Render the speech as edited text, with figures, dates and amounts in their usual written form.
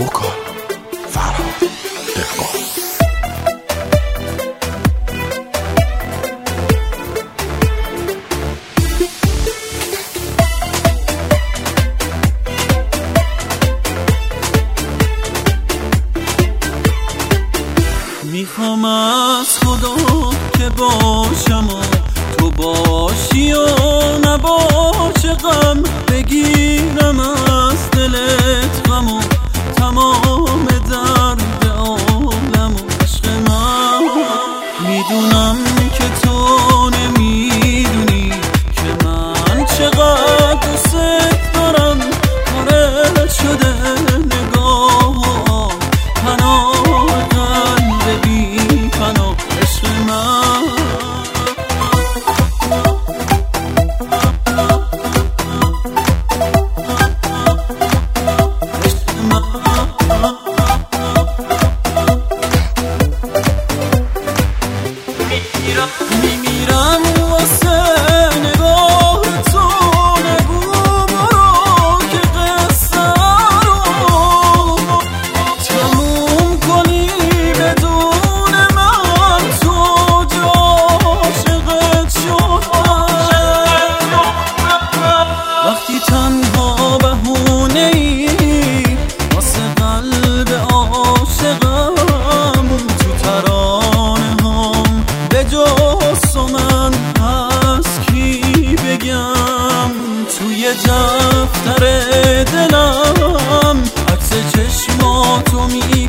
وکال فرهاد دهقان. میخوام از خدا که باشم و تو باشی و نباشه غم، بگیرم از دلت غم و تمام درد عالم و عشق من. میدونم که تو نمیدونی که من چقدر دوست دارم، پاره شده نگاه و پناه قلب بی پناه عشق من. میمیرم واسه نگاه تو، نگو برو که قصه رو تموم کنی بدون من، تو جا عاشقت شدم. وقتی تنها بهونه ای واسه قلب عاشقم، تو ترانه هم به جز من از کی بگم؟ توی دفتر دلم عکس چشماتو